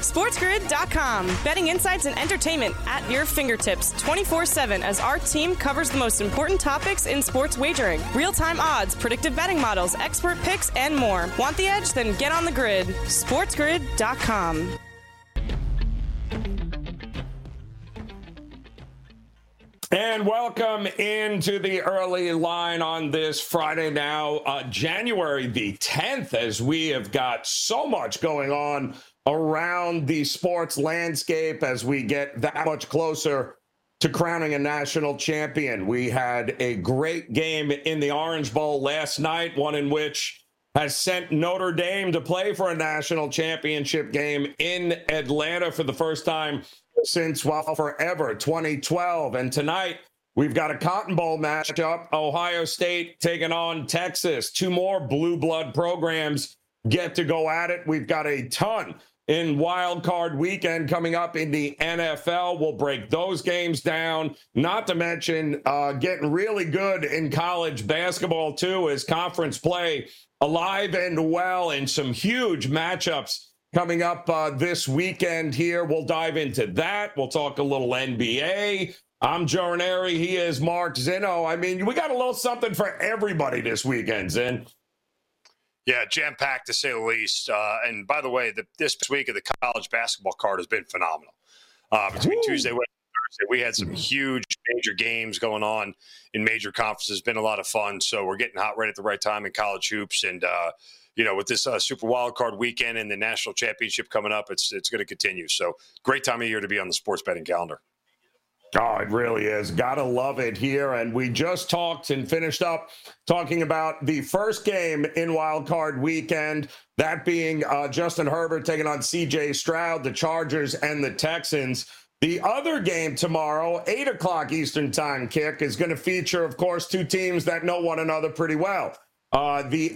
SportsGrid.com. Betting insights and entertainment at your fingertips 24/7 as our team covers the most important topics in sports wagering. Real-time odds, predictive betting models, expert picks, and more. Want the edge? Then get on the grid. SportsGrid.com. And welcome into the early line on this Friday now, January the 10th, as we have got so much going on around the sports landscape as we get that much closer to crowning a national champion. We had a great game in the Orange Bowl last night, one in which has sent Notre Dame to play for a national championship game in Atlanta for the first time since, well, forever, 2012. And tonight, we've got a Cotton Bowl matchup, Ohio State taking on Texas. Two more blue blood programs get to go at it. We've got a ton in Wild Card Weekend coming up in the NFL. We'll break those games down, not to mention getting really good in college basketball, too, as conference play alive and well, and some huge matchups coming up this weekend here. We'll dive into that. We'll talk a little NBA. I'm Joe Ranieri. He is Mark Zinno. I mean, we got a little something for everybody this weekend, Zin. Yeah, jam-packed to say the least. And by the way, this week of the college basketball card has been phenomenal. Between Tuesday, Wednesday, Thursday, we had some huge major games going on in major conferences. Been a lot of fun. So we're getting hot right at the right time in college hoops. And, with this Super Wild Card Weekend and the national championship coming up, it's going to continue. So great time of year to be on the sports betting calendar. Oh, it really is. Gotta love it here. And we just talked and finished up talking about the first game in Wild Card Weekend, that being Justin Herbert taking on C.J. Stroud, the Chargers and the Texans. The other game tomorrow, 8 o'clock Eastern time kick, is going to feature, of course, two teams that know one another pretty well. The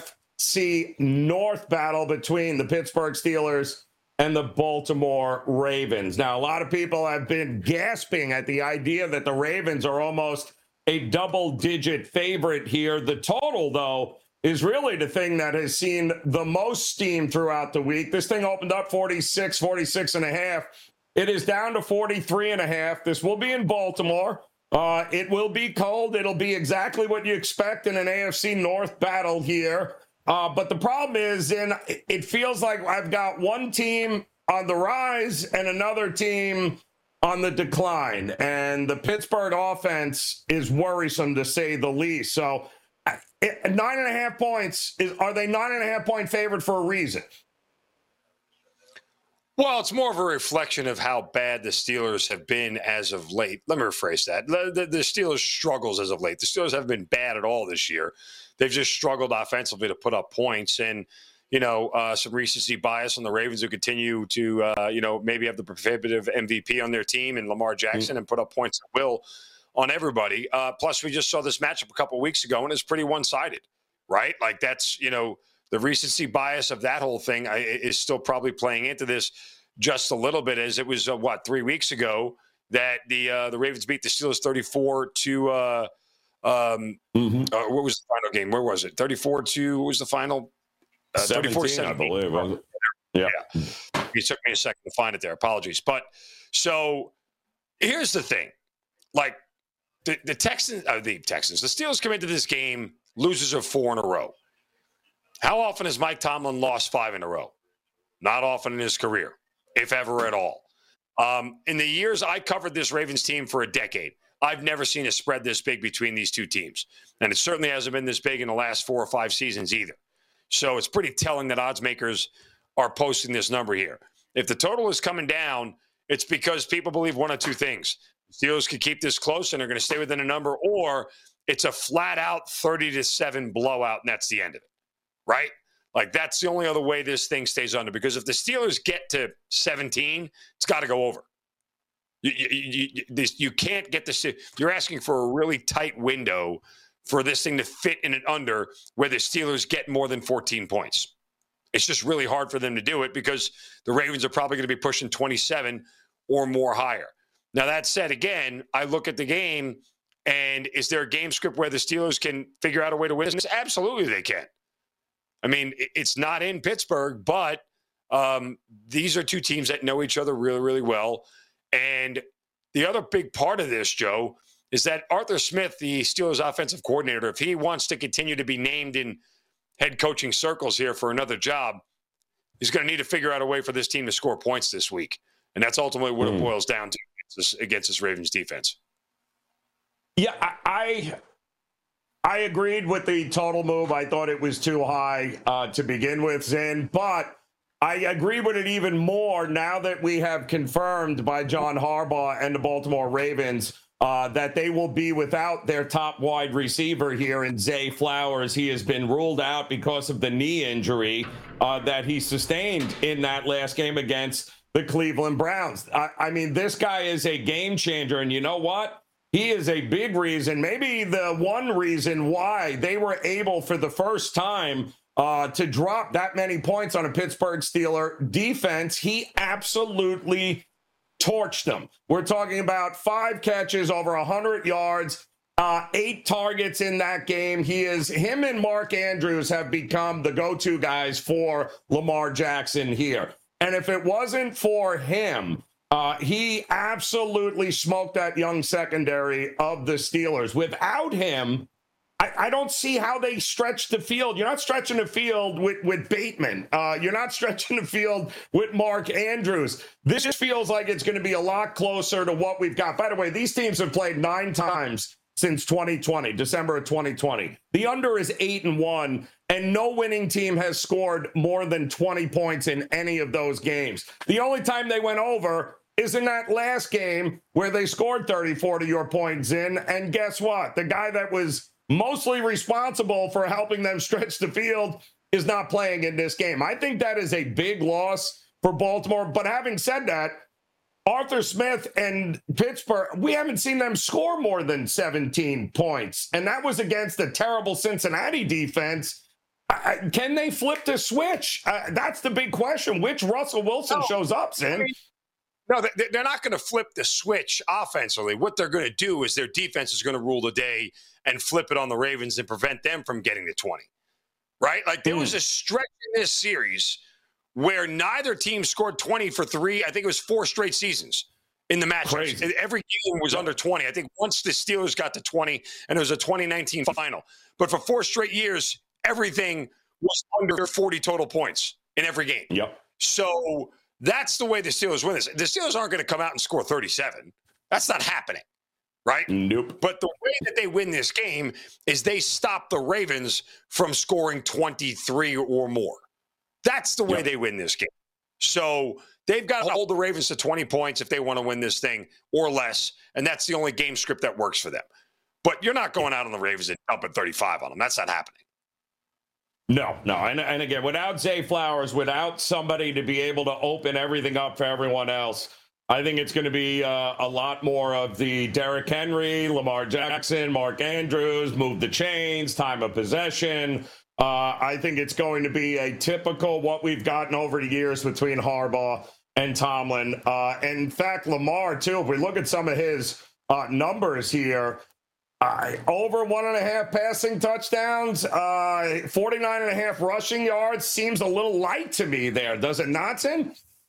AFC North battle between the Pittsburgh Steelers and the Baltimore Ravens. Now, a lot of people have been gasping at the idea that the Ravens are almost a double-digit favorite here. The total, though, is really the thing that has seen the most steam throughout the week. This thing opened up 46 and a half. It is down to 43 and a half. This will be in Baltimore. It will be cold. It'll be exactly what you expect in an AFC North battle here. But the problem is, it feels like I've got one team on the rise and another team on the decline. And the Pittsburgh offense is worrisome, to say the least. So 9.5 points, are they 9.5 point favorite for a reason? Well, it's more of a reflection of how bad the Steelers have been as of late. Let me rephrase that. The Steelers' struggles as of late. The Steelers haven't been bad at all this year. They've just struggled offensively to put up points. And, some recency bias on the Ravens, who continue to, maybe have the prohibitive MVP on their team and Lamar Jackson and put up points at will on everybody. Plus, we just saw this matchup a couple of weeks ago, and it's pretty one-sided, right? Like, that's, the recency bias of that whole thing is still probably playing into this just a little bit, as it was, 3 weeks ago that the Ravens beat the Steelers 34 to what was the final game? Where was it? 34-2. What was the final? 34-17, I believe. Was it? Yeah. It took me a second to find it there. Apologies. But so here's the thing. Like, the Steelers come into this game losers of 4 in a row. How often has Mike Tomlin lost 5 in a row? Not often in his career, if ever at all. In the years I covered this Ravens team for a decade, I've never seen a spread this big between these two teams. And it certainly hasn't been this big in the last 4 or 5 seasons either. So it's pretty telling that odds makers are posting this number here. If the total is coming down, it's because people believe one of two things. Steelers could keep this close and they're going to stay within a number, or it's a flat-out 30-7 blowout, and that's the end of it, right? Like, that's the only other way this thing stays under, because if the Steelers get to 17, it's got to go over. You can't get this. You're asking for a really tight window for this thing to fit in an under where the Steelers get more than 14 points. It's just really hard for them to do it because the Ravens are probably going to be pushing 27 or more higher. Now, that said, again, I look at the game, and is there a game script where the Steelers can figure out a way to win this? Absolutely they can. I mean, it's not in Pittsburgh, but These are two teams that know each other really, really well. And the other big part of this, Joe, is that Arthur Smith, the Steelers offensive coordinator, if he wants to continue to be named in head coaching circles here for another job, he's going to need to figure out a way for this team to score points this week. And that's ultimately what it boils down to against this Ravens defense. Yeah, I agreed with the total move. I thought it was too high to begin with, Zin, but I agree with it even more now that we have confirmed by John Harbaugh and the Baltimore Ravens that they will be without their top wide receiver here in Zay Flowers. He has been ruled out because of the knee injury that he sustained in that last game against the Cleveland Browns. I mean, this guy is a game changer, and you know what? He is a big reason, maybe the one reason why they were able for the first time to drop that many points on a Pittsburgh Steeler defense. He absolutely torched them. We're talking about 5 catches, over 100 yards, 8 targets in that game. Him and Mark Andrews have become the go-to guys for Lamar Jackson here. And if it wasn't for him, he absolutely smoked that young secondary of the Steelers. Without him, I don't see how they stretch the field. You're not stretching the field with Bateman. You're not stretching the field with Mark Andrews. This just feels like it's going to be a lot closer to what we've got. By the way, these teams have played 9 times since 2020, December of 2020. The under is 8-1, and no winning team has scored more than 20 points in any of those games. The only time they went over is in that last game where they scored 34 to your points in. And guess what? The guy that was mostly responsible for helping them stretch the field is not playing in this game. I think that is a big loss for Baltimore. But having said that, Arthur Smith and Pittsburgh, we haven't seen them score more than 17 points. And that was against a terrible Cincinnati defense. Can they flip the switch? That's the big question. Which Russell Wilson shows up, Sin? No, they're not going to flip the switch offensively. What they're going to do is their defense is going to rule the day and flip it on the Ravens and prevent them from getting to 20, right? Like there was a stretch in this series where neither team scored 20 for 3. I think it was 4 straight seasons in the matchups. Every game was under 20. I think once the Steelers got to 20, and it was a 2019 final. But for 4 straight years, everything was under 40 total points in every game. Yep. So that's the way the Steelers win this. The Steelers aren't going to come out and score 37. That's not happening, right? Nope. But the way that they win this game is they stop the Ravens from scoring 23 or more. That's the way they win this game. So they've got to hold the Ravens to 20 points if they want to win this thing or less, and that's the only game script that works for them. But you're not going out on the Ravens and dumping 35 on them. That's not happening. No. And again, without Zay Flowers, without somebody to be able to open everything up for everyone else, I think it's going to be a lot more of the Derrick Henry, Lamar Jackson, Mark Andrews, move the chains, time of possession. I think it's going to be a typical what we've gotten over the years between Harbaugh and Tomlin. And in fact, Lamar, too, if we look at some of his numbers here, over 1.5 passing touchdowns, 49.5 rushing yards seems a little light to me there. Does it not, Tim?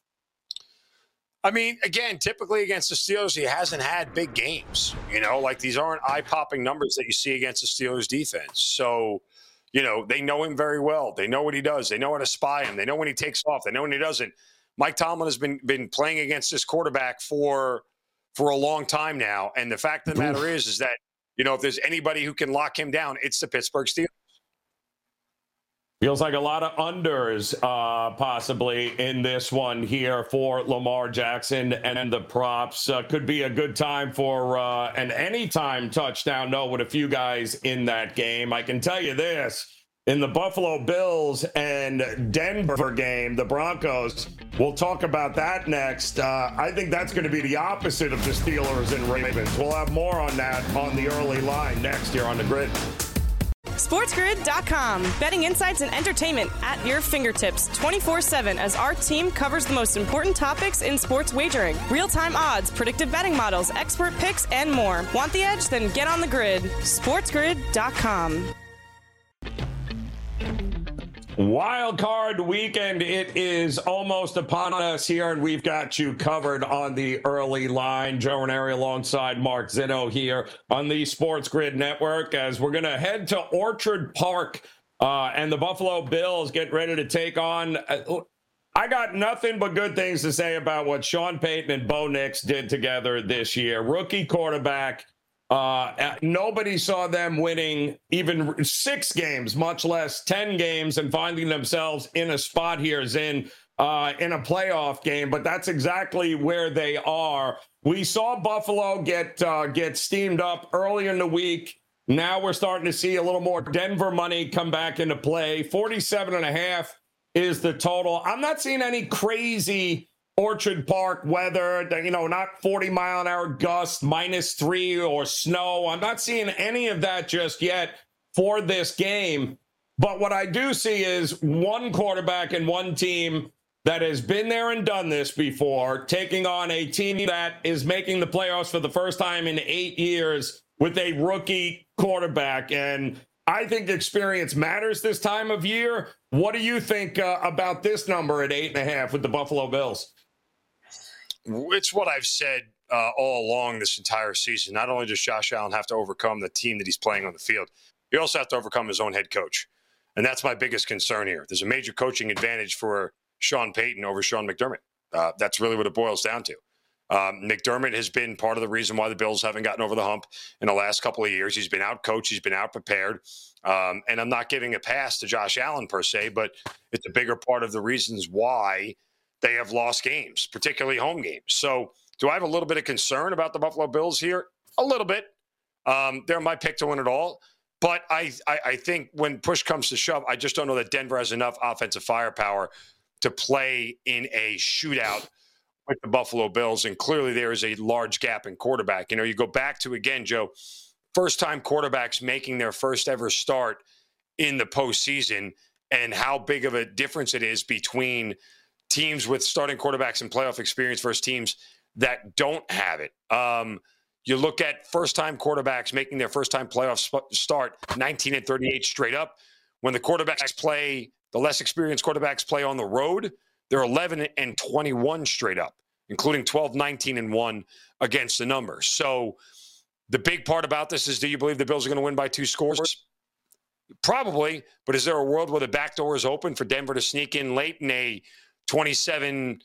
I mean, again, typically against the Steelers, he hasn't had big games. You know, like these aren't eye-popping numbers that you see against the Steelers defense. So, you know, they know him very well. They know what he does. They know how to spy him. They know when he takes off. They know when he doesn't. Mike Tomlin has been playing against this quarterback for a long time now. And the fact of the matter is that, you know, if there's anybody who can lock him down, it's the Pittsburgh Steelers. Feels like a lot of unders possibly in this one here for Lamar Jackson, and the props could be a good time for an anytime touchdown, no, with a few guys in that game. I can tell you this, in the Buffalo Bills and Denver game, the Broncos, we'll talk about that next. I think that's going to be the opposite of the Steelers and Ravens. We'll have more on that on the early line next year on The Grid. SportsGrid.com. Betting insights and entertainment at your fingertips 24/7 as our team covers the most important topics in sports wagering. Real-time odds, predictive betting models, expert picks, and more. Want the edge? Then get on the grid. SportsGrid.com. Wild card weekend, it is almost upon us here, and we've got you covered on the early line. Joe Ranieri alongside Mark Zinno here on the Sports Grid Network as we're going to head to Orchard Park and the Buffalo Bills get ready to take on. I got nothing but good things to say about what Sean Payton and Bo Nix did together this year. Rookie quarterback. Nobody saw them winning even 6 games, much less 10 games, and finding themselves in a spot here as in a playoff game. But that's exactly where they are. We saw Buffalo get steamed up early in the week. Now we're starting to see a little more Denver money come back into play. 47.5 is the total. I'm not seeing any crazy Orchard Park weather, not 40-mile-an-hour gusts, -3 or snow. I'm not seeing any of that just yet for this game. But what I do see is one quarterback and one team that has been there and done this before, taking on a team that is making the playoffs for the first time in 8 years with a rookie quarterback. And I think experience matters this time of year. What do you think about this number at 8.5 with the Buffalo Bills? It's what I've said all along this entire season. Not only does Josh Allen have to overcome the team that he's playing on the field, he also has to overcome his own head coach. And that's my biggest concern here. There's a major coaching advantage for Sean Payton over Sean McDermott. That's really what it boils down to. McDermott has been part of the reason why the Bills haven't gotten over the hump in the last couple of years. He's been out-coached. He's been out-prepared. And I'm not giving a pass to Josh Allen per se, but it's a bigger part of the reasons why they have lost games, particularly home games. So do I have a little bit of concern about the Buffalo Bills here? A little bit. They're my pick to win it all. But I think when push comes to shove, I just don't know that Denver has enough offensive firepower to play in a shootout with the Buffalo Bills. And clearly there is a large gap in quarterback. You go back to, again, Joe, first-time quarterbacks making their first ever start in the postseason and how big of a difference it is between teams with starting quarterbacks and playoff experience versus teams that don't have it. You look at first-time quarterbacks making their first-time playoff start, 19-38 straight up. When the quarterbacks play, the less experienced quarterbacks play on the road, they're 11-21 straight up, including 12-19-1 against the numbers. So the big part about this is, do you believe the Bills are going to win by 2 scores? Probably, but is there a world where the back door is open for Denver to sneak in late in a 27,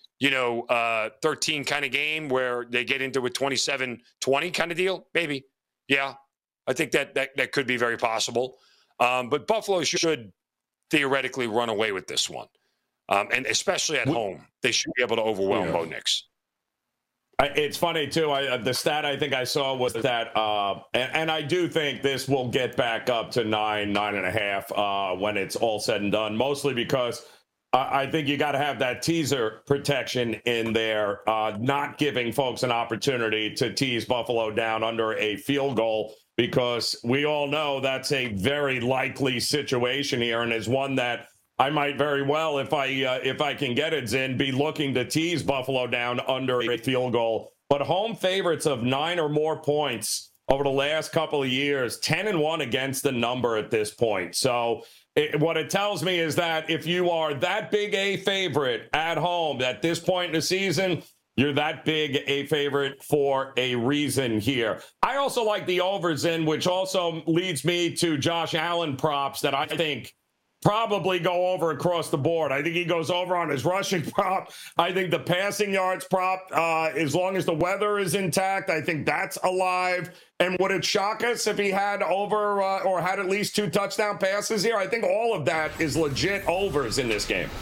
13 kind of game where they get into a 27-20 kind of deal? Maybe. Yeah, I think that could be very possible. But Buffalo should theoretically run away with this one. And especially at home, they should be able to overwhelm Bo Nix. It's funny, too. The stat I think I saw was that, and I do think this will get back up to 9.5 when it's all said and done, mostly because I think you got to have that teaser protection in there, not giving folks an opportunity to tease Buffalo down under a field goal, because we all know that's a very likely situation here and is one that I might very well, if I can get it, Zin, be looking to tease Buffalo down under a field goal. But home favorites of 9 or more points over the last couple of years, 10-1 against the number at this point. So what it tells me is that if you are that big a favorite at home at this point in the season, you're that big a favorite for a reason here. I also like the overs in, which also leads me to Josh Allen props that I think probably go over across the board. I think he goes over on his rushing prop. I think the passing yards prop, as long as the weather is intact, I think that's alive. And would it shock us if he had over or had at least 2 touchdown passes here? I think all of that is legit overs in this game.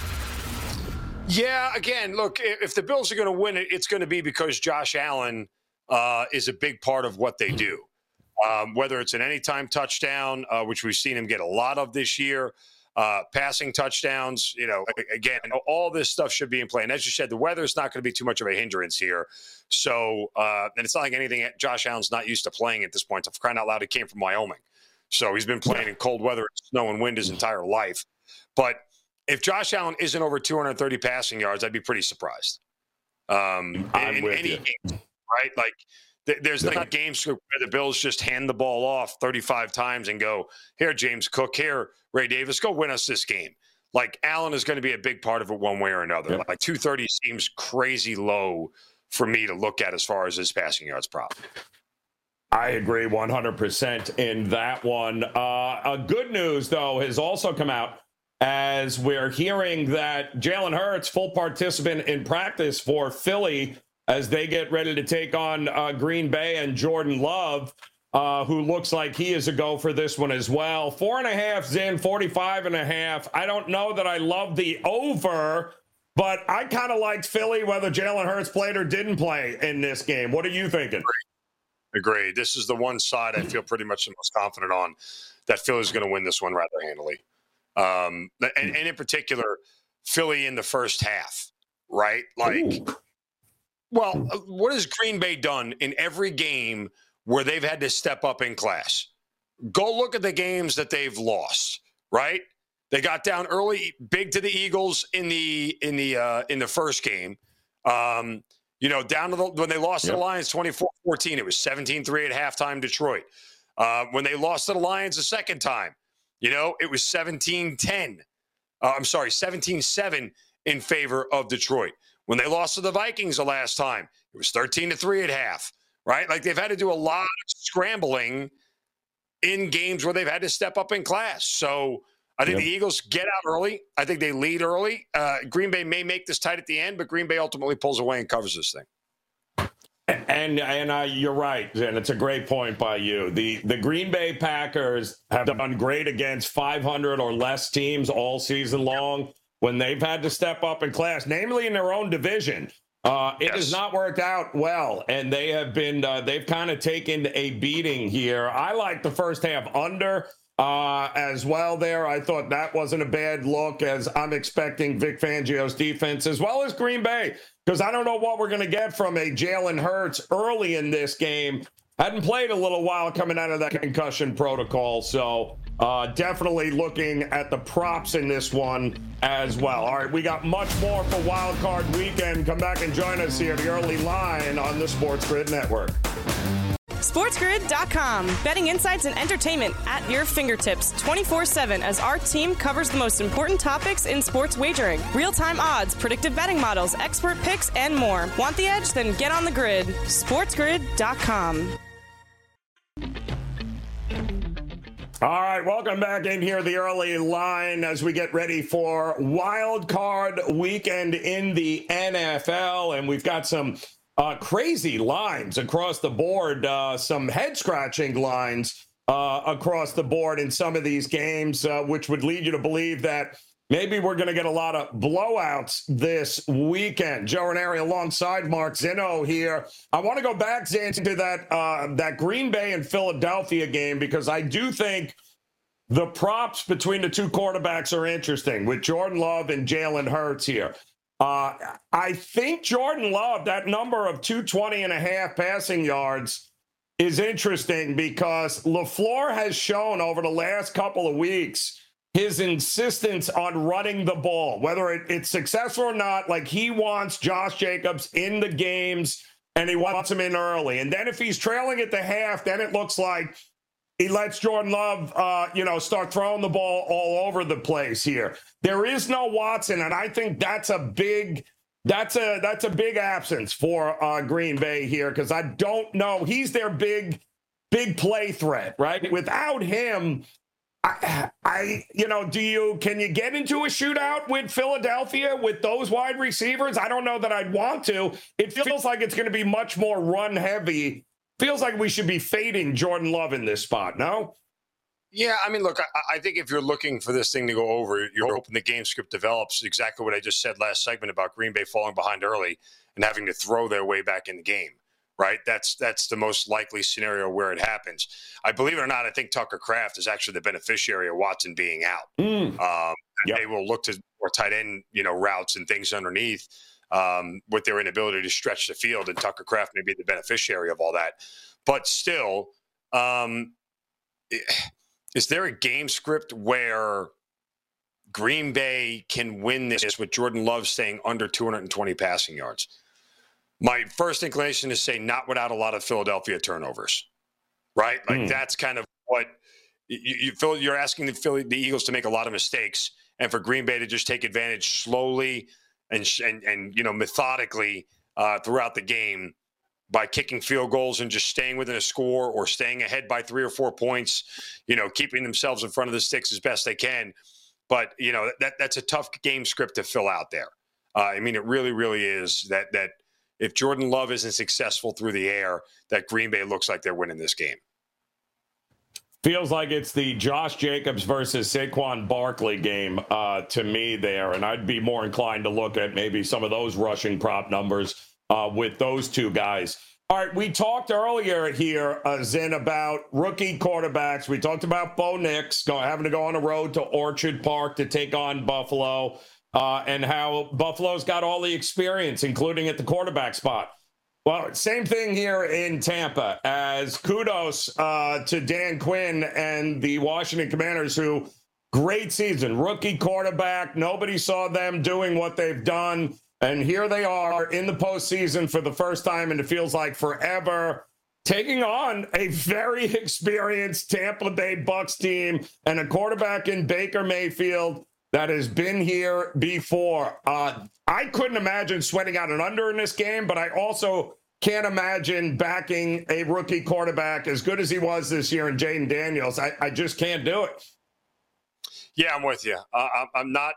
Yeah, again, look, if the Bills are going to win it, it's going to be because Josh Allen is a big part of what they do. Whether it's an anytime touchdown, which we've seen him get a lot of this year, passing touchdowns, again, all this stuff should be in play. And as you said, the weather is not going to be too much of a hindrance here. So, and it's not like anything Josh Allen's not used to playing at this point. For crying out loud, he came from Wyoming. So he's been playing in cold weather, snow and wind his entire life. But if Josh Allen isn't over 230 passing yards, I'd be pretty surprised. In any game, right? Like, There's like a game script where the Bills just hand the ball off 35 times and go, here, James Cook, here, Ray Davis, go win us this game. Like, Allen is going to be a big part of it one way or another. Yep. Like, 230 seems crazy low for me to look at as far as his passing yards prop. I agree 100% in that one. A good news, though, has also come out as we're hearing that Jalen Hurts, full participant in practice for Philly as they get ready to take on Green Bay, and Jordan Love, who looks like he is a go for this one as well. 4.5's in, 45.5. I don't know that I love the over, but I kind of liked Philly whether Jalen Hurts played or didn't play in this game. What are you thinking? Agreed. This is the one side I feel pretty much the most confident on, that Philly's going to win this one rather handily. And in particular, Philly in the first half, right? Like, Ooh. Well, what has Green Bay done in every game where they've had to step up in class? Go look at the games that they've lost, right? They got down early, big to the Eagles in the first game. Down to when they lost to the Lions 24-14, it was 17-3 at halftime, Detroit. When they lost to the Lions the second time, it was 17-10. 17-7 in favor of Detroit. When they lost to the Vikings the last time, it was 13-3 at half, right? Like, they've had to do a lot of scrambling in games where they've had to step up in class. So I think the Eagles get out early. I think they lead early. Green Bay may make this tight at the end, but Green Bay ultimately pulls away and covers this thing. And you're right, and it's a great point by you. The Green Bay Packers have done great against 500 or less teams all season long when they've had to step up in class, namely in their own division. It has not worked out well, and they have been they've kind of taken a beating here. I like the first half under as well there. I thought that wasn't a bad look, as I'm expecting Vic Fangio's defense as well as Green Bay, because I don't know what we're going to get from a Jalen Hurts early in this game. Hadn't played a little while coming out of that concussion protocol, so definitely looking at the props in this one as well. All right, we got much more for Wild Card Weekend. Come back and join us here, the early line on the Sports Grid Network. SportsGrid.com. Betting insights and entertainment at your fingertips 24/7 as our team covers the most important topics in sports wagering. Real-time odds, predictive betting models, expert picks, and more. Want the edge? Then get on the grid. SportsGrid.com. All right, welcome back in here, the early line, as we get ready for Wild Card Weekend in the NFL. And we've got some crazy lines across the board, some head-scratching lines across the board in some of these games, which would lead you to believe that maybe we're going to get a lot of blowouts this weekend. Joe Ranieri alongside Mark Zinno here. I want to go back, Zan, to that Green Bay and Philadelphia game, because I do think the props between the two quarterbacks are interesting with Jordan Love and Jalen Hurts here. I think Jordan Love, that number of 220.5 passing yards is interesting because LaFleur has shown over the last couple of weeks his insistence on running the ball, whether it's successful or not. Like, he wants Josh Jacobs in the games and he wants him in early. And then if he's trailing at the half, then it looks like he lets Jordan Love, start throwing the ball all over the place here. There is no Watson, and I think that's a big absence for Green Bay here, because I don't know. He's their big play threat, right? Without him, can you get into a shootout with Philadelphia with those wide receivers? I don't know that I'd want to. It feels like it's going to be much more run heavy. Feels like we should be fading Jordan Love in this spot, no? Yeah, I mean, look, I think if you're looking for this thing to go over, you're hoping the game script develops exactly what I just said last segment about Green Bay falling behind early and having to throw their way back in the game, right? That's the most likely scenario where it happens. I believe it or not, I think Tucker Kraft is actually the beneficiary of Watson being out. They will look to more tight end, routes and things underneath with their inability to stretch the field, and Tucker Kraft may be the beneficiary of all that. But still, is there a game script where Green Bay can win this with Jordan Love staying under 220 passing yards? my first inclination is say not without a lot of Philadelphia turnovers, right? Like that's kind of what you feel. You're asking the Eagles to make a lot of mistakes, and for Green Bay to just take advantage slowly and methodically throughout the game by kicking field goals and just staying within a score or staying ahead by 3 or 4 points, keeping themselves in front of the sticks as best they can. But, that's a tough game script to fill out there. It really, really is that if Jordan Love isn't successful through the air, that Green Bay looks like they're winning this game. Feels like it's the Josh Jacobs versus Saquon Barkley game to me there, and I'd be more inclined to look at maybe some of those rushing prop numbers with those two guys. All right, we talked earlier here, Zin, about rookie quarterbacks. We talked about Bo Nix having to go on the road to Orchard Park to take on Buffalo. And how Buffalo's got all the experience, including at the quarterback spot. Well, same thing here in Tampa, as kudos to Dan Quinn and the Washington Commanders, who great season, rookie quarterback. Nobody saw them doing what they've done. And here they are in the postseason for the first time, and it feels like forever, taking on a very experienced Tampa Bay Bucs team and a quarterback in Baker Mayfield that has been here before. I couldn't imagine sweating out an under in this game, but I also can't imagine backing a rookie quarterback as good as he was this year in Jayden Daniels. I just can't do it. Yeah, I'm with you. I'm not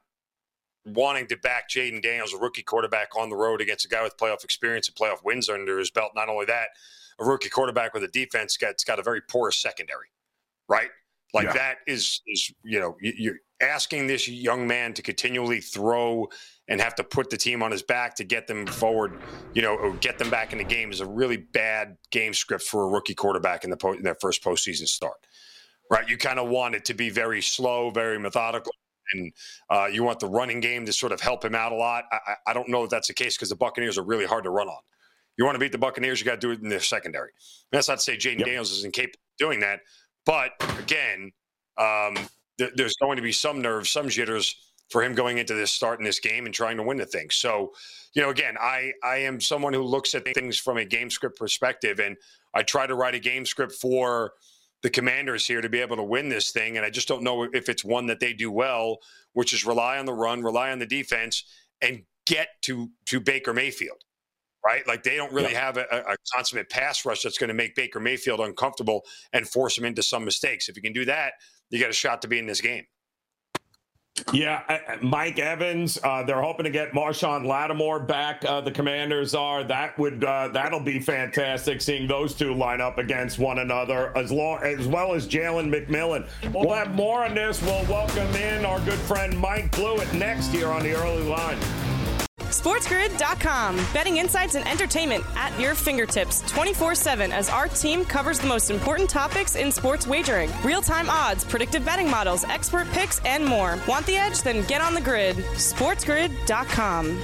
wanting to back Jayden Daniels, a rookie quarterback on the road against a guy with playoff experience and playoff wins under his belt. Not only that, a rookie quarterback with a defense that's got a very porous secondary, right? That is you're asking this young man to continually throw and have to put the team on his back to get them forward, or get them back in the game is a really bad game script for a rookie quarterback in their first postseason start, right? You kind of want it to be very slow, very methodical, and you want the running game to sort of help him out a lot. I don't know if that's the case because the Buccaneers are really hard to run on. You want to beat the Buccaneers, you got to do it in their secondary. And that's not to say Jayden Daniels isn't capable of doing that. But again, there's going to be some nerves, some jitters for him going into this start in this game and trying to win the thing. So, again, I am someone who looks at things from a game script perspective, and I try to write a game script for the Commanders here to be able to win this thing. And I just don't know if it's one that they do well, which is rely on the run, rely on the defense, and get to Baker Mayfield. Right? Like they don't really have a consummate pass rush that's going to make Baker Mayfield uncomfortable and force him into some mistakes. If you can do that, you got a shot to be in this game. Yeah, Mike Evans, they're hoping to get Marshawn Lattimore back. The Commanders are. That'll be fantastic seeing those two line up against one another, as well as Jalen McMillan. We'll have more on this. We'll welcome in our good friend Mike Blewett next here on the Early Line. SportsGrid.com. Betting insights and entertainment at your fingertips 24/7 as our team covers the most important topics in sports wagering. Real-time odds, predictive betting models, expert picks, and more. Want the edge? Then get on the grid. SportsGrid.com.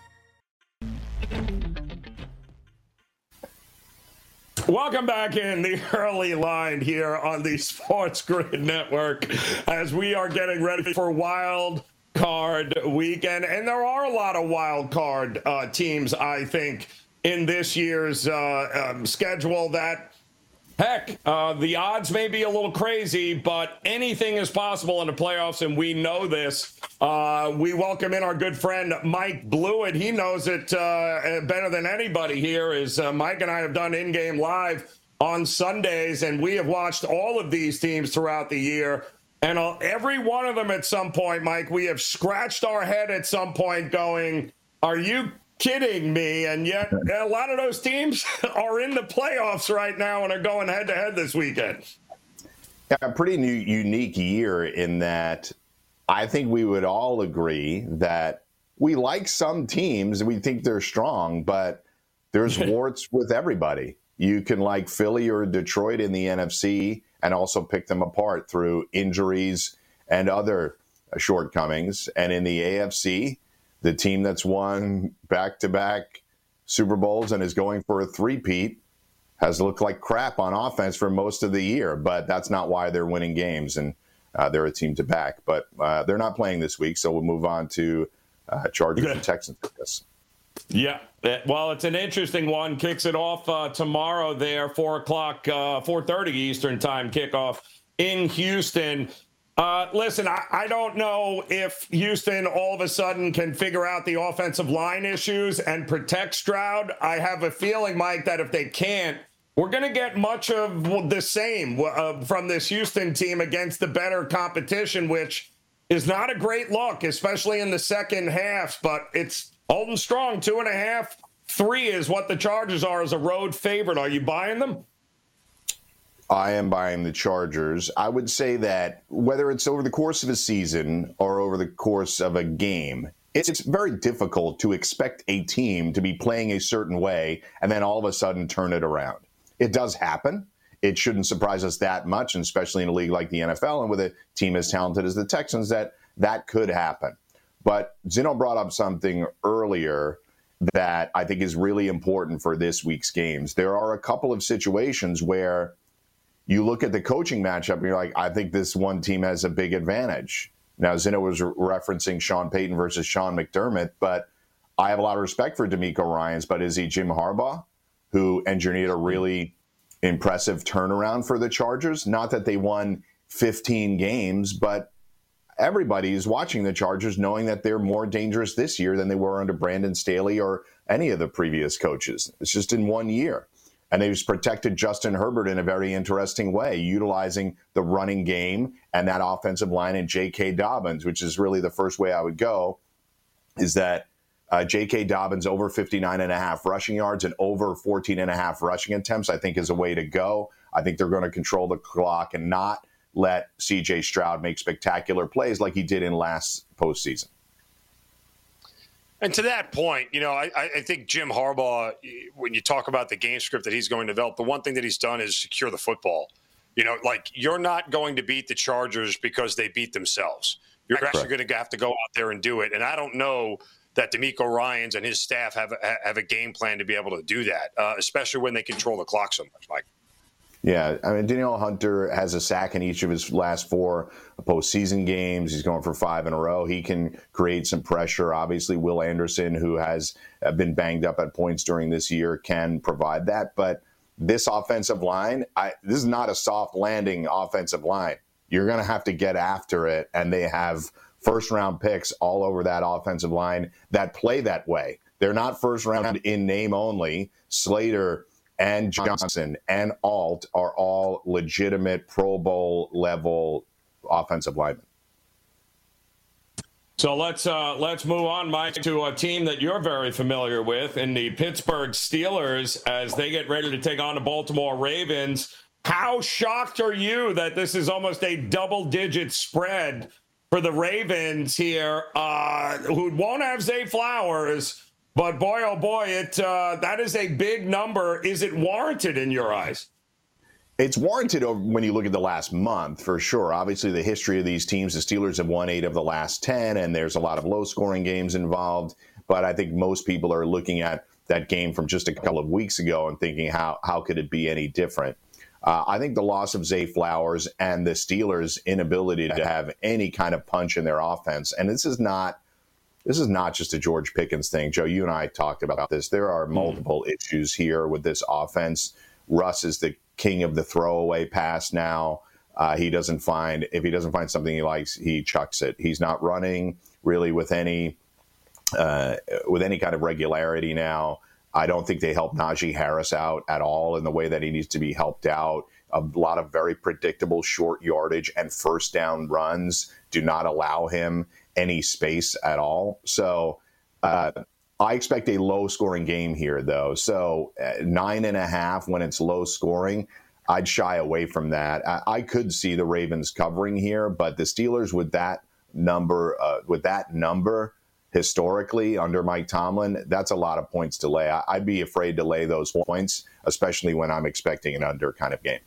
Welcome back in the Early Line here on the Sports Grid Network as we are getting ready for Wild Card Weekend, and there are a lot of wild card teams, I think, in this year's schedule that, heck, the odds may be a little crazy, but anything is possible in the playoffs, and we know this. We welcome in our good friend Mike Blewett. He knows it better than anybody here, as Mike and I have done in-game live on Sundays, and we have watched all of these teams throughout the year. And every one of them at some point, Mike, we have scratched our head at some point going, are you kidding me? And yet a lot of those teams are in the playoffs right now and are going head-to-head this weekend. Yeah, a pretty unique year in that I think we would all agree that we like some teams and we think they're strong, but there's warts with everybody. You can like Philly or Detroit in the NFC and also pick them apart through injuries and other shortcomings. And in the AFC, the team that's won back-to-back Super Bowls and is going for a three-peat has looked like crap on offense for most of the year, but that's not why they're winning games, and they're a team to back. But they're not playing this week, so we'll move on to Chargers and Texans, I guess. Yeah. Well, it's an interesting one. Kicks it off tomorrow there, 4 o'clock, 4:30 Eastern time kickoff in Houston. Listen, I don't know if Houston all of a sudden can figure out the offensive line issues and protect Stroud. I have a feeling, Mike, that if they can't, we're going to get much of the same from this Houston team against the better competition, which is not a great look, especially in the second half. But it's holding strong. 2.5, 3 is what the Chargers are as a road favorite. Are you buying them? I am buying the Chargers. I would say that whether it's over the course of a season or over the course of a game, it's very difficult to expect a team to be playing a certain way and then all of a sudden turn it around. It does happen. It shouldn't surprise us that much, and especially in a league like the NFL and with a team as talented as the Texans, that could happen. But Zeno brought up something earlier that I think is really important for this week's games. There are a couple of situations where you look at the coaching matchup and you're like, I think this one team has a big advantage. Now, Zeno was referencing Sean Payton versus Sean McDermott, but I have a lot of respect for DeMeco Ryans, but is he Jim Harbaugh, who engineered a really impressive turnaround for the Chargers? Not that they won 15 games, but everybody is watching the Chargers knowing that they're more dangerous this year than they were under Brandon Staley or any of the previous coaches. It's just in 1 year. And they've protected Justin Herbert in a very interesting way, utilizing the running game and that offensive line and J.K. Dobbins, which is really the first way I would go, is that J.K. Dobbins over 59.5 rushing yards and over 14.5 rushing attempts, I think is a way to go. I think they're going to control the clock and not let C.J. Stroud make spectacular plays like he did in last postseason. And to that point, I think Jim Harbaugh, when you talk about the game script that he's going to develop, the one thing that he's done is secure the football. You're not going to beat the Chargers because they beat themselves. You're actually going to have to go out there and do it. And I don't know that DeMeco Ryans and his staff have a game plan to be able to do that, especially when they control the clock so much, Mike. Yeah, I mean, Danielle Hunter has a sack in each of his last 4 postseason games. He's going for 5 in a row. He can create some pressure. Obviously, Will Anderson, who has been banged up at points during this year, can provide that. But this offensive line, this is not a soft landing offensive line. You're going to have to get after it, and they have first-round picks all over that offensive line that play that way. They're not first-round in name only. Slater and Johnson and Alt are all legitimate Pro Bowl level offensive linemen. So let's move on, Mike, to a team that you're very familiar with in the Pittsburgh Steelers as they get ready to take on the Baltimore Ravens. How shocked are you that this is almost a double-digit spread for the Ravens here, who won't have Zay Flowers? But boy, oh boy, that is a big number. Is it warranted in your eyes? It's warranted when you look at the last month, for sure. Obviously, the history of these teams, the Steelers have won 8 of the last 10, and there's a lot of low-scoring games involved. But I think most people are looking at that game from just a couple of weeks ago and thinking, how could it be any different? I think the loss of Zay Flowers and the Steelers' inability to have any kind of punch in their offense, and this is not just a George Pickens thing. Joe, you and I talked about this. There are multiple issues here with this offense. Russ is the king of the throwaway pass now. If he doesn't find something he likes, he chucks it. He's not running really with any kind of regularity now. I don't think they help Najee Harris out at all in the way that he needs to be helped out. A lot of very predictable short yardage and first down runs do not allow him any space at all. So I expect a low-scoring game here, though. So 9.5 when it's low-scoring, I'd shy away from that. I could see the Ravens covering here, but the Steelers with that number historically under Mike Tomlin, that's a lot of points to lay. I'd be afraid to lay those points, especially when I'm expecting an under kind of game.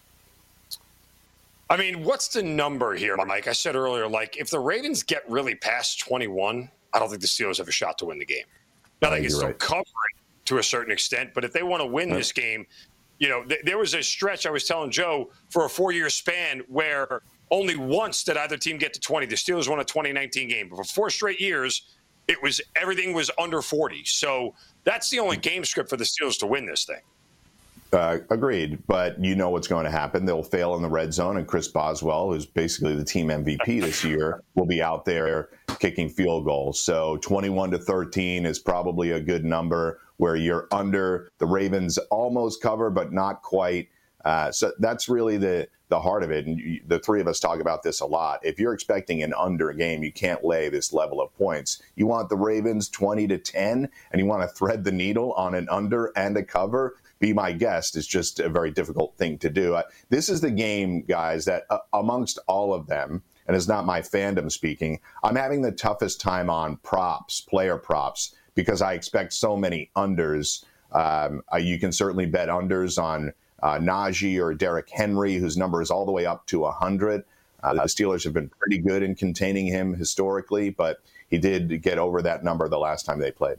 I mean, what's the number here, Mike? I said earlier, if the Ravens get really past 21, I don't think the Steelers have a shot to win the game. Now, they can still cover it to a certain extent, but if they want to win this game, there was a stretch, I was telling Joe, for a 4-year span where only once did either team get to 20. The Steelers won a 2019 game. But for 4 straight years, everything was under 40. So that's the only game script for the Steelers to win this thing. Agreed, but you know what's going to happen. They'll fail in the red zone, and Chris Boswell, who's basically the team MVP this year, will be out there kicking field goals. So 21-13 is probably a good number where you're under. The Ravens almost cover, but not quite. So that's really the heart of it. And the three of us talk about this a lot. If you're expecting an under game, you can't lay this level of points. You want the Ravens 20-10, and you want to thread the needle on an under and a cover. Be my guest is just a very difficult thing to do. This is the game, guys, that amongst all of them, and it's not my fandom speaking, I'm having the toughest time on props, player props, because I expect so many unders. You can certainly bet unders on Najee or Derrick Henry, whose number is all the way up to 100. The Steelers have been pretty good in containing him historically, but he did get over that number the last time they played.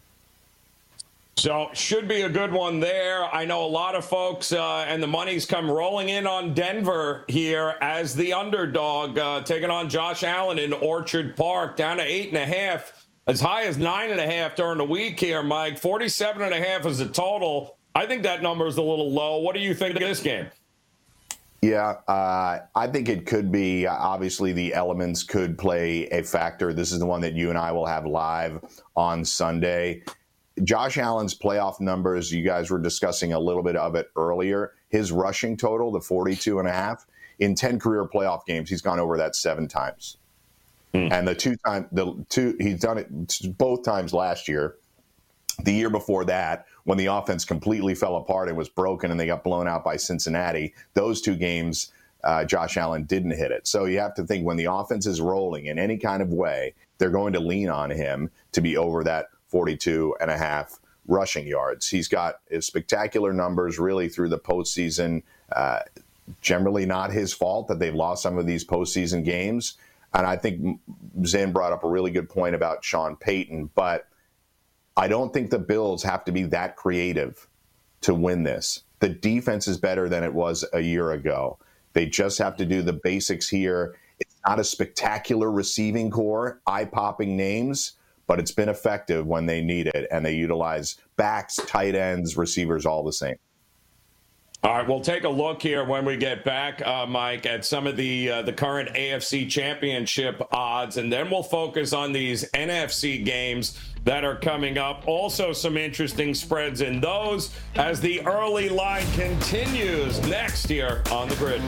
So should be a good one there. I know a lot of folks, and the money's come rolling in on Denver here as the underdog, taking on Josh Allen in Orchard Park, down to 8.5, as high as 9.5 during the week here, Mike. 47.5 is the total. I think that number is a little low. What do you think of this game? Yeah, I think it could be. Obviously, the elements could play a factor. This is the one that you and I will have live on Sunday. Josh Allen's playoff numbers, you guys were discussing a little bit of it earlier. His rushing total, the 42.5, in 10 career playoff games, he's gone over that 7 times. And he's done it both times last year. The year before that, when the offense completely fell apart and was broken and they got blown out by Cincinnati, those 2 games, Josh Allen didn't hit it. So you have to think when the offense is rolling in any kind of way, they're going to lean on him to be over that 42.5 rushing yards. He's got spectacular numbers really through the postseason. Generally not his fault that they've lost some of these postseason games. And I think Zane brought up a really good point about Sean Payton, but I don't think the Bills have to be that creative to win this. The defense is better than it was a year ago. They just have to do the basics here. It's not a spectacular receiving core, eye-popping names, but it's been effective when they need it, and they utilize backs, tight ends, receivers, all the same. All right, we'll take a look here when we get back, Mike, at some of the current AFC Championship odds, and then we'll focus on these NFC games that are coming up. Also, some interesting spreads in those as the early line continues next year on The Grid.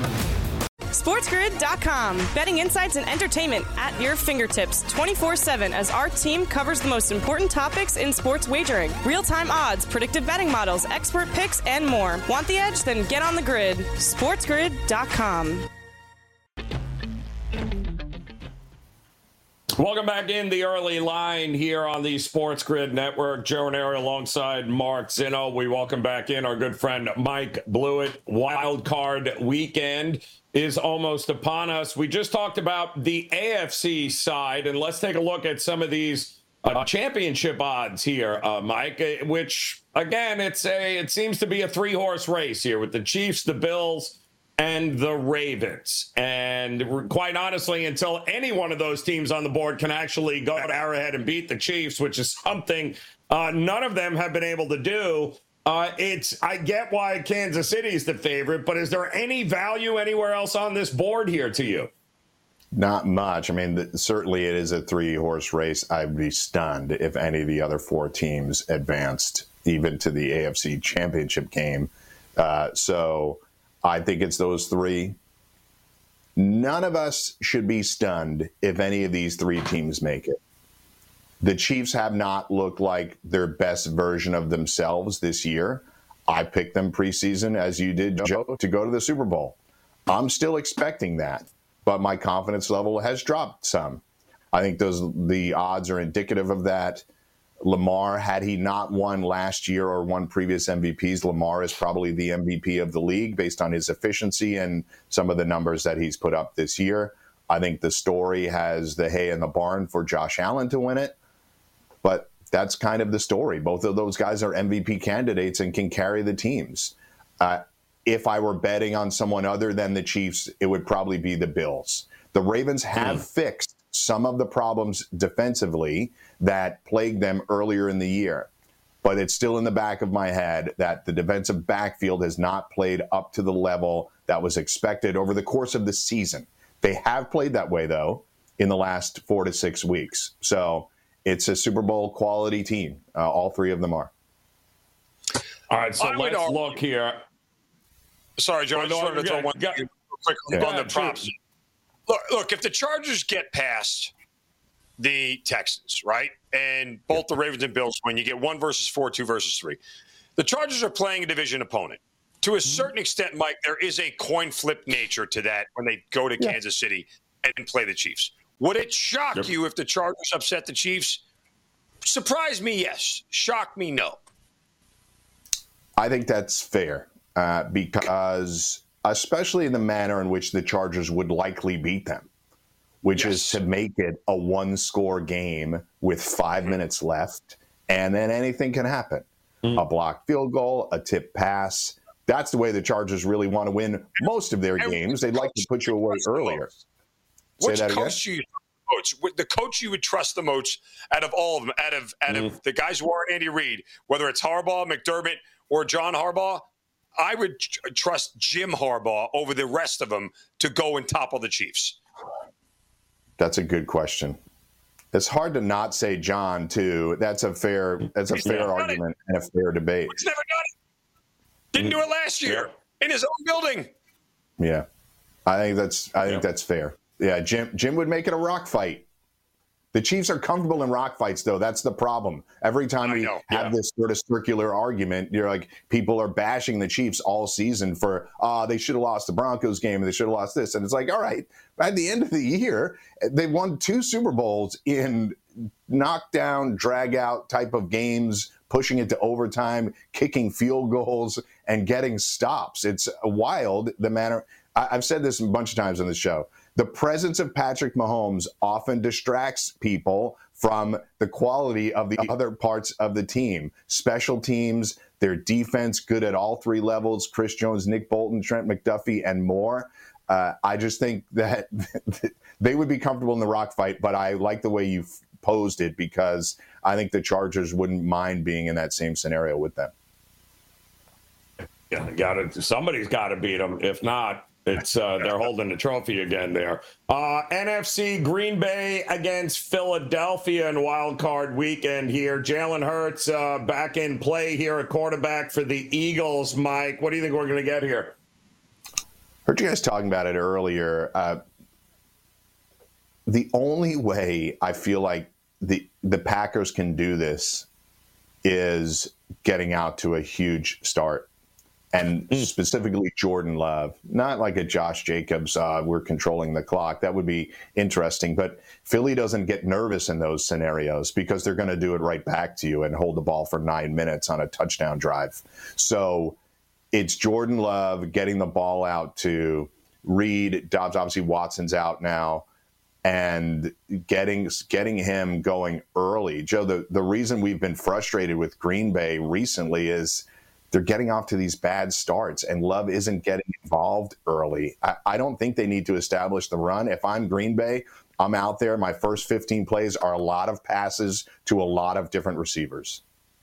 SportsGrid.com. Betting insights and entertainment at your fingertips 24/7 as our team covers the most important topics in sports wagering. Real-time odds, predictive betting models, expert picks, and more. Want the edge? Then get on the grid. SportsGrid.com. Welcome back in the early line here on the Sports Grid Network. Joe Ranieri alongside Mark Zinno. We welcome back in our good friend Mike Blewett. Wild Card Weekend is almost upon us. We just talked about the AFC side, and let's take a look at some of these championship odds here, Mike, which, again, it seems to be a 3-horse race here with the Chiefs, the Bills, and the Ravens. And quite honestly, until any one of those teams on the board can actually go to Arrowhead and beat the Chiefs, which is something none of them have been able to do, I get why Kansas City is the favorite, but is there any value anywhere else on this board here to you? Not much. I mean, certainly it is a 3-horse race. I'd be stunned if any of the other 4 teams advanced even to the AFC Championship game. So I think it's those 3. None of us should be stunned if any of these 3 teams make it. The Chiefs have not looked like their best version of themselves this year. I picked them preseason, as you did, Joe, to go to the Super Bowl. I'm still expecting that, but my confidence level has dropped some. I think the odds are indicative of that. Lamar, had he not won last year or won previous MVPs, Lamar is probably the MVP of the league based on his efficiency and some of the numbers that he's put up this year. I think the story has the hay in the barn for Josh Allen to win it, but that's kind of the story. Both of those guys are MVP candidates and can carry the teams. If I were betting on someone other than the Chiefs, it would probably be the Bills. The Ravens have fixed some of the problems defensively that plagued them earlier in the year. But it's still in the back of my head that the defensive backfield has not played up to the level that was expected over the course of the season. They have played that way, though, in the last 4 to 6 weeks. So it's a Super Bowl quality team. All three of them are. All right, so let's look here. Sorry, Joe. I just wanted to throw one quick on the props. Look, if the Chargers get past the Texans, right, and both the Ravens and Bills win, you get 1 versus 4, 2 versus 3. The Chargers are playing a division opponent. To a certain extent, Mike, there is a coin flip nature to that when they go to Kansas City and play the Chiefs. Would it shock you if the Chargers upset the Chiefs? Surprise me, yes. Shock me, no. I think that's fair because especially in the manner in which the Chargers would likely beat them, which is to make it a one-score game with 5 minutes left, and then anything can happen. A blocked field goal, a tip pass. That's the way the Chargers really want to win most of their games. They'd like to put you away earlier. Which coach you coach? The coach you would trust the most out of all of them, out of the guys who aren't Andy Reid, whether it's Harbaugh, McDermott, or John Harbaugh, I would trust Jim Harbaugh over the rest of them to go and topple the Chiefs. That's a good question. It's hard to not say John too. That's a fair argument and a fair debate. He's never done it. Didn't do it last year in his own building. Yeah, I think that's fair. Yeah, Jim would make it a rock fight. The Chiefs are comfortable in rock fights, though. That's the problem. Every time we have this sort of circular argument, you're like, people are bashing the Chiefs all season for, they should have lost the Broncos game and they should have lost this. And it's like, all right, at the end of the year, they won 2 Super Bowls in knockdown, drag-out type of games, pushing it to overtime, kicking field goals, and getting stops. It's wild, the manner. I've said this a bunch of times on the show. The presence of Patrick Mahomes often distracts people from the quality of the other parts of the team. Special teams, their defense, good at all 3 levels, Chris Jones, Nick Bolton, Trent McDuffie, and more. I just think that they would be comfortable in the rock fight, but I like the way you posed it because I think the Chargers wouldn't mind being in that same scenario with them. Yeah, somebody's got to beat them. If not, it's they're holding the trophy again there. NFC, Green Bay against Philadelphia in wild card weekend here. Jalen Hurts back in play here at quarterback for the Eagles. Mike, what do you think we're going to get here? Heard you guys talking about it earlier. The only way I feel like the Packers can do this is getting out to a huge start. And specifically Jordan Love, not like a Josh Jacobs, we're controlling the clock. That would be interesting. But Philly doesn't get nervous in those scenarios because they're going to do it right back to you and hold the ball for 9 minutes on a touchdown drive. So it's Jordan Love getting the ball out to Reed. Dobbs, obviously Watson's out now. And getting him going early. Joe, the reason we've been frustrated with Green Bay recently is they're getting off to these bad starts, and Love isn't getting involved early. I don't think they need to establish the run. If I'm Green Bay, I'm out there. My first 15 plays are a lot of passes to a lot of different receivers.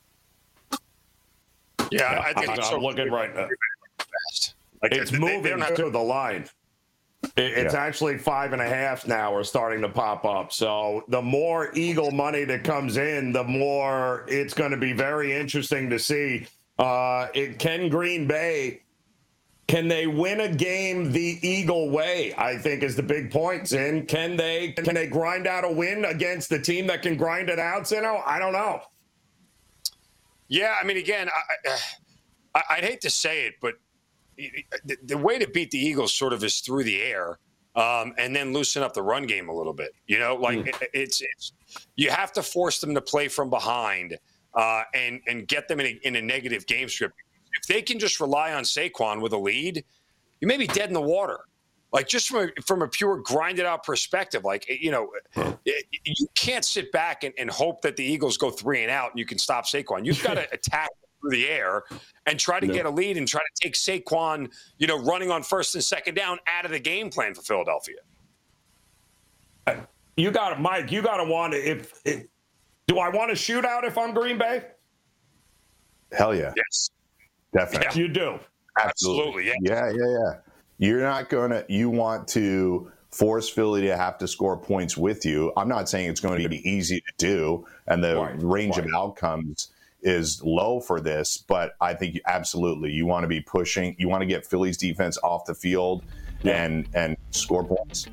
Yeah, I think I'm looking right now. It's moving to the line. It's actually 5.5 now are starting to pop up. So the more Eagle money that comes in, the more it's going to be very interesting to see. Can Green Bay, can they win a game the Eagle way? I think is the big point, Zin. Can they grind out a win against the team that can grind it out, Zino? I don't know. Yeah, I mean, again, I'd hate to say it, but the way to beat the Eagles sort of is through the air, and then loosen up the run game a little bit. You know, like it's you have to force them to play from behind and get them in a negative game script. If they can just rely on Saquon with a lead, you may be dead in the water. Like just from a pure grinded out perspective, like, you know, you can't sit back and hope that the Eagles go 3 and out and you can stop Saquon. You've got to attack through the air and try to get a lead and try to take Saquon, you know, running on first and second down out of the game plan for Philadelphia. you got it, Mike. You got to want it. Do I want a shootout if I'm Green Bay? Hell yeah. Yes. Definitely. You do. Absolutely. Yeah. You're not you want to force Philly to have to score points with you. I'm not saying it's going to be easy to do, and the range of outcomes is low for this, but I think absolutely you want to be pushing. You want to get Philly's defense off the field and score points.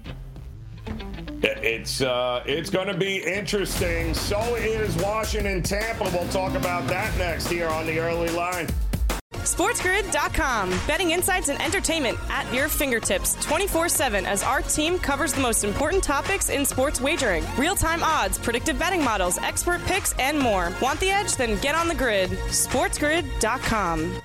It's going to be interesting. So is Washington, Tampa. We'll talk about that next here on the early line. SportsGrid.com. Betting insights and entertainment at your fingertips 24/7 as our team covers the most important topics in sports wagering. Real-time odds, predictive betting models, expert picks, and more. Want the edge? Then get on the grid. SportsGrid.com.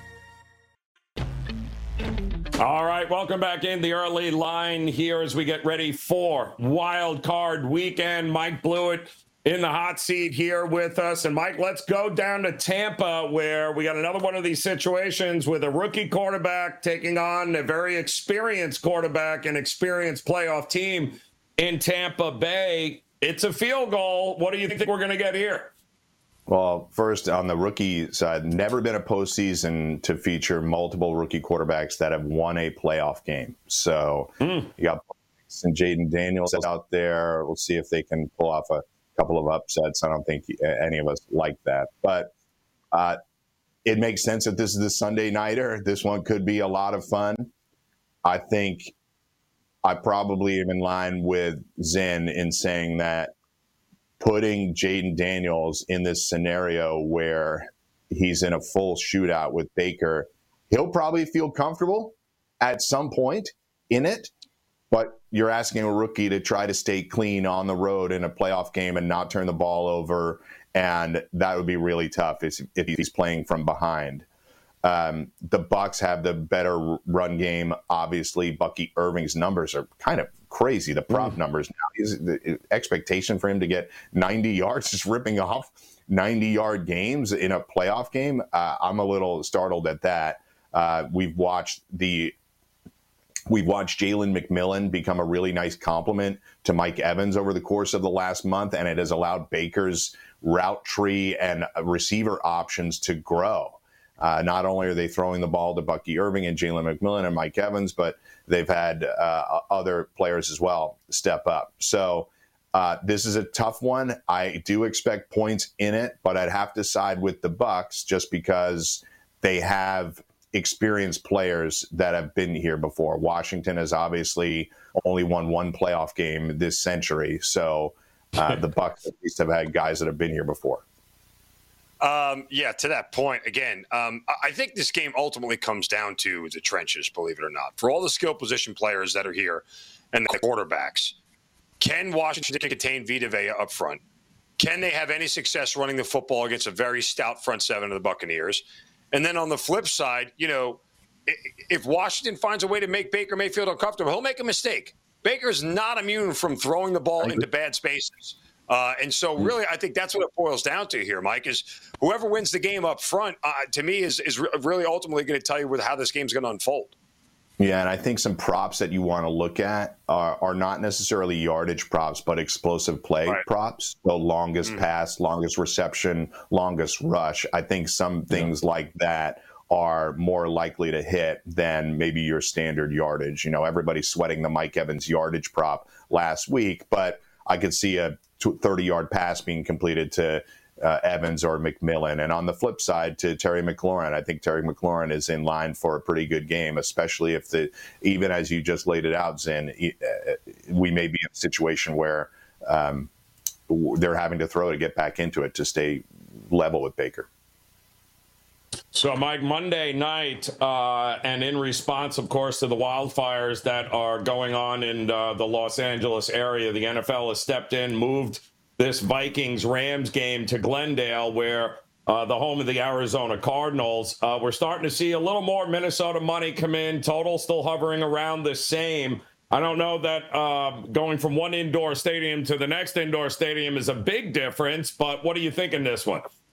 All right, welcome back in the early line here as we get ready for Wild Card Weekend. Mike Blewett in the hot seat here with us. And Mike, let's go down to Tampa, where we got another one of these situations with a rookie quarterback taking on a very experienced quarterback and experienced playoff team in Tampa Bay. It's a field goal. What do you think we're going to get here? Well, first, on the rookie side, never been a postseason to feature multiple rookie quarterbacks that have won a playoff game. So you got and Jaden Daniels out there. We'll see if they can pull off a couple of upsets. I don't think any of us like that. But it makes sense that this is the Sunday nighter. This one could be a lot of fun. I think I probably am in line with Zen in saying that putting Jaden Daniels in this scenario where he's in a full shootout with Baker, he'll probably feel comfortable at some point in it, but you're asking a rookie to try to stay clean on the road in a playoff game and not turn the ball over, and that would be really tough if he's playing from behind. The Bucs have the better run game. Obviously, Bucky Irving's numbers are kind of crazy. The prop numbers now, the expectation for him to get 90 yards, just ripping off 90-yard games in a playoff game. I'm a little startled at that. We've watched Jalen McMillan become a really nice complement to Mike Evans over the course of the last month, and it has allowed Baker's route tree and receiver options to grow. Not only are they throwing the ball to Bucky Irving and Jalen McMillan and Mike Evans, but they've had other players as well step up. So this is a tough one. I do expect points in it, but I'd have to side with the Bucs just because they have experienced players that have been here before. Washington has obviously only won one playoff game this century, so the Bucs at least have had guys that have been here before. To that point, again, I think this game ultimately comes down to the trenches, believe it or not. For all the skill position players that are here and the quarterbacks, can Washington contain Vita Vea up front? Can they have any success running the football against a very stout front seven of the Buccaneers? And then on the flip side, if Washington finds a way to make Baker Mayfield uncomfortable, he'll make a mistake. Baker's not immune from throwing the ball into bad spaces. And so really, I think that's what it boils down to here, Mike, is whoever wins the game up front, to me, is really ultimately going to tell you how this game's going to unfold. Yeah, and I think some props that you want to look at are not necessarily yardage props, but explosive play props. So longest pass, longest reception, longest rush. I think some things like that are more likely to hit than maybe your standard yardage. Everybody's sweating the Mike Evans yardage prop last week, but I could see a 30-yard pass being completed to Evans or McMillan. And on the flip side, to Terry McLaurin, I think Terry McLaurin is in line for a pretty good game, especially if even as you just laid it out, Zen, we may be in a situation where they're having to throw to get back into it to stay level with Baker. So, Mike, Monday night, and in response, of course, to the wildfires that are going on in the Los Angeles area, the NFL has stepped in, moved this Vikings-Rams game to Glendale, where the home of the Arizona Cardinals. We're starting to see a little more Minnesota money come in, total still hovering around the same. I don't know that going from one indoor stadium to the next indoor stadium is a big difference, but what do you think in this one?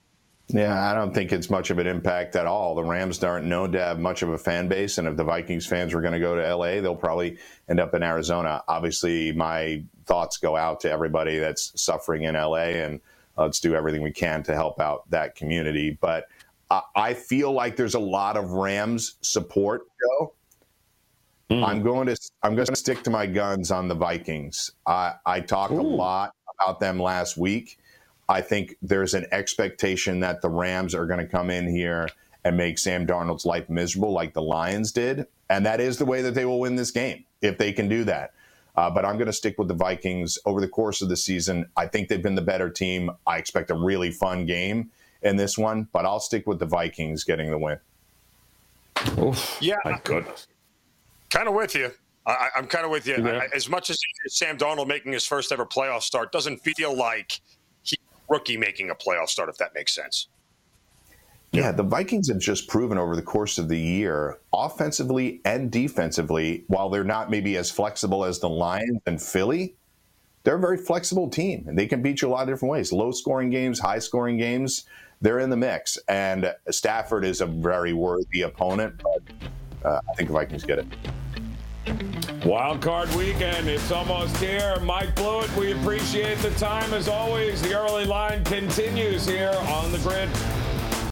Yeah, I don't think it's much of an impact at all. The Rams aren't known to have much of a fan base, and if the Vikings fans were going to go to LA, they'll probably end up in Arizona. Obviously, my thoughts go out to everybody that's suffering in LA, and let's do everything we can to help out that community. But I feel like there's a lot of Rams support, Joe. I'm going to stick to my guns on the Vikings. I talked a lot about them last week. I think there's an expectation that the Rams are going to come in here and make Sam Darnold's life miserable like the Lions did. And that is the way that they will win this game, if they can do that. But I'm going to stick with the Vikings over the course of the season. I think they've been the better team. I expect a really fun game in this one, but I'll stick with the Vikings getting the win. Oof, yeah, my goodness. Kind of with you. I'm kind of with you. Yeah. As much as Sam Darnold making his first ever playoff start doesn't feel like he's a rookie making a playoff start, if that makes sense. Yeah, the Vikings have just proven over the course of the year, offensively and defensively, while they're not maybe as flexible as the Lions and Philly, they're a very flexible team, and they can beat you a lot of different ways. Low-scoring games, high-scoring games, they're in the mix. And Stafford is a very worthy opponent, but I think the Vikings get it. Wild Card Weekend, it's almost here. Mike Blewett, we appreciate the time as always. The early line continues here on The Grid.